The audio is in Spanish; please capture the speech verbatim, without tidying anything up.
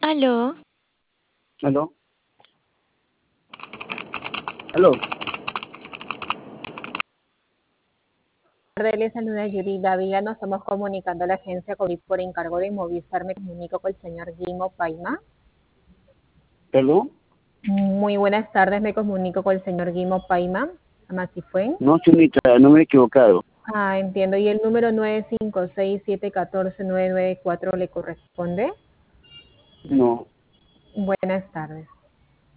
Aló. ¿Aló? ¿Aló? Buenas tardes, les saluda Yuri Dávila. Nos estamos comunicando a la agencia COVID por encargo de Movistar. Me comunico con el señor Guimo Paima. ¿Perdón? Muy buenas tardes, me comunico con el señor Guimo Paima. Amasifuen. No, señorita, no me he equivocado. Ah, entiendo. ¿Y el número nueve cinco seis siete uno cuatro nueve nueve cuatro le corresponde? No. Buenas tardes.